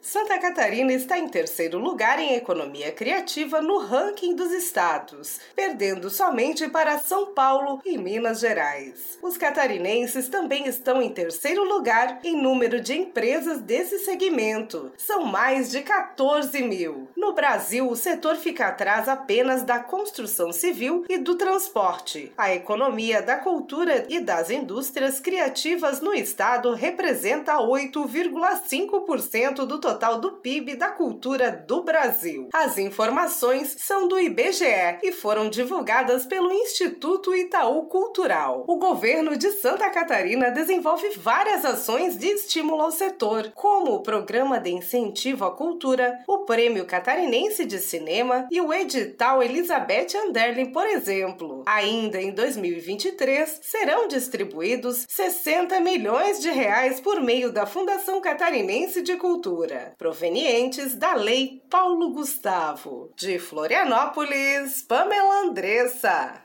Santa Catarina está em terceiro lugar em economia criativa no ranking dos estados, perdendo somente para São Paulo e Minas Gerais. Os catarinenses também estão em terceiro lugar em número de empresas desse segmento. São mais de 14 mil. No Brasil, o setor fica atrás apenas da construção civil e do transporte. A economia da cultura e das indústrias criativas no estado representa 8,5% do total do PIB da cultura do Brasil. As informações são do IBGE e foram divulgadas pelo Instituto Itaú Cultural. O governo de Santa Catarina desenvolve várias ações de estímulo ao setor, como o Programa de Incentivo à Cultura, o Prêmio Catarinense de Cinema e o edital Elizabeth Anderlin, por exemplo. Ainda em 2023, serão distribuídos 60 milhões de reais por meio da Fundação Catarinense de Cultura, provenientes da Lei Paulo Gustavo. De Florianópolis, Pamela Andressa.